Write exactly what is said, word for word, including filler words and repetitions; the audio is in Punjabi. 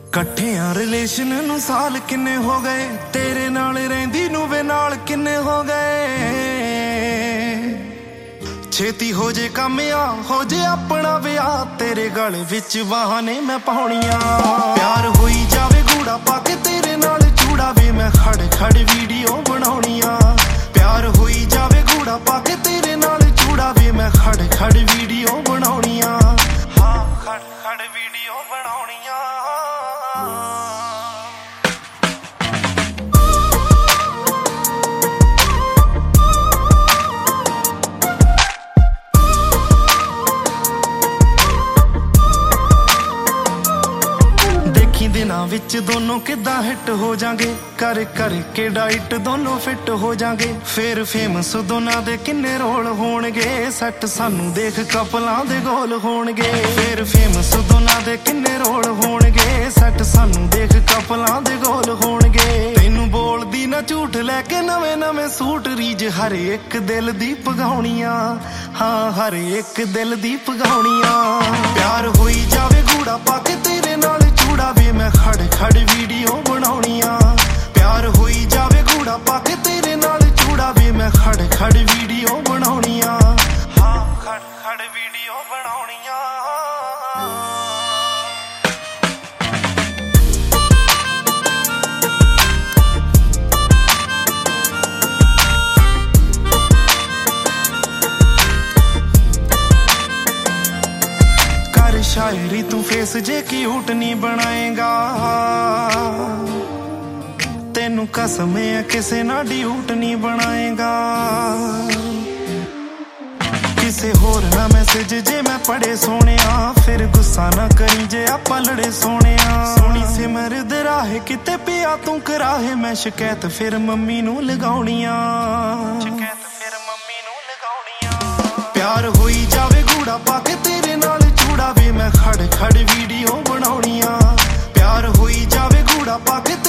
ਕੱਠਿਆਂ ਰਿਲੇਸ਼ਨ ਨੂੰ ਸਾਲ ਕਿੰਨੇ ਹੋ ਗਏ, ਤੇਰੇ ਨਾਲ ਰਹਿੰਦੀ ਨੂੰ ਵੇ ਨਾਲ ਕਿੰਨੇ ਹੋ ਗਏ। ਛੇਤੀ ਹੋ ਜੇ ਕੰਮ ਆ ਹੋ ਜੇ ਆਪਣਾ ਵਿਆਹ, ਤੇਰੇ ਗਲ ਵਿੱਚ ਬਾਹਾਂ ਨੇ ਮੈਂ ਪਾਉਣੀਆਂ। ਪਿਆਰ ਹੋਈ ਜਾਵੇ ਗੂੜਾ ਪਾ ਕੇ ਤੇਰੇ ਨਾਲ ਚੂੜਾ ਵੇ ਮੈਂ ਖੜ ਖੜ ਵੀਡੀਓ ਬਣਾਉਣੀਆਂ। ਪਿਆਰ ਹੋਈ ਜਾਵੇ ਗੂੜਾ ਪਾ ਕੇ ਤੇਰੇ ਨਾਲ ਚੂੜਾ ਵੇ ਮੈਂ ਖੜ ਖੜ ਵੀਡੀਓ ਬਣਾਉਣੀਆਂ। ਹਾਂ ਖੜ ਖੜ ਵੀਡੀਓ ਬਣਾਉਣੀਆਂ। ਦਿਨਾਂ ਵਿੱਚ ਦੋਨੋਂ ਕਿੱਦਾਂ ਹਿੱਟ ਹੋ ਜਾਗੇ, ਕਰ ਕਰਕੇ ਡਾਈਟ ਦੋਨੋਂ ਫਿੱਟ ਹੋ ਜਾਗੇ। ਫੇਰ ਫੇਮਸ ਦੋਨਾਂ ਦੇ ਕਿੰਨੇ ਰੋਲ ਹੋਣਗੇ, ਸੱਟ ਸਾਨੂੰ ਦੇਖ ਕਪਲਾਂ ਦੇ ਗੋਲ ਹੋਣਗੇ। ਫੇਰ ਫੇਮਸ ਦੋਨਾਂ ਦੇ ਕਿੰਨੇ ਰੋਲ ਹੋਣਗੇ, ਸੱਟ ਸਾਨੂੰ ਦੇਖ ਕਪਲਾਂ ਦੇ ਗੋਲ ਹੋਣਗੇ। ਤੈਨੂੰ ਬੋਲਦੀ ਨਾ ਝੂਠ ਲੈ ਕੇ ਨਵੇਂ ਨਵੇਂ ਸੂਟ, ਰੀਝ ਹਰ ਇੱਕ ਦਿਲ ਦੀ ਪਗਾਉਣੀਆਂ। ਹਾਂ ਹਰ ਇੱਕ ਦਿਲ ਦੀ ਪਗਾਉਣੀਆਂ। ਪਿਆਰ ਹੋਈ ਜਾਵੇ ਗੂੜਾ ਪਾ ਕੇ ਤੇਰੇ ਨਾਲ ਚੂੜਾ ਵੇ ਮੈਂ ਖੜ ਖੜ ਵੀਡੀਓ ਬਣਾਉਣੀਆਂ। ਪਿਆਰ ਹੋਈ ਜਾਵੇ ਗੂੜਾ ਪਾ ਕੇ ਤੇਰੇ ਨਾਲ ਚੂੜਾ ਵੇ ਮੈਂ ਖੜ ਖੜ ਵੀਡੀਓ ਬਣਾਉਣੀਆਂ। ਹਾਂ ਖੜ ਖੜ ਵੀਡੀਓ ਬਣਾਉਣੀਆਂ। शायरी तू फेस जे क्यूट नहीं बनाएगा, तेनू कसम है किसे ना ड्यूट नहीं बनाएगा। किसे होर ना मैसेज जे मैं पढ़े सोने, फिर गुस्सा ना करी जे आपां लड़े सोने। सोनी सिमरद राहे किते पिया तू कराहे, मैं शिकायत फिर मम्मी नू लगाउणियां। शिकायत फिर मम्मी नू लगाउणियां। प्यार होई जावे गूड़ा पा के तेरे नाल चूड़ा वे मैं खड़ खड़ वीडियो बनाउणियां। प्यार होई जावे गूड़ा पा के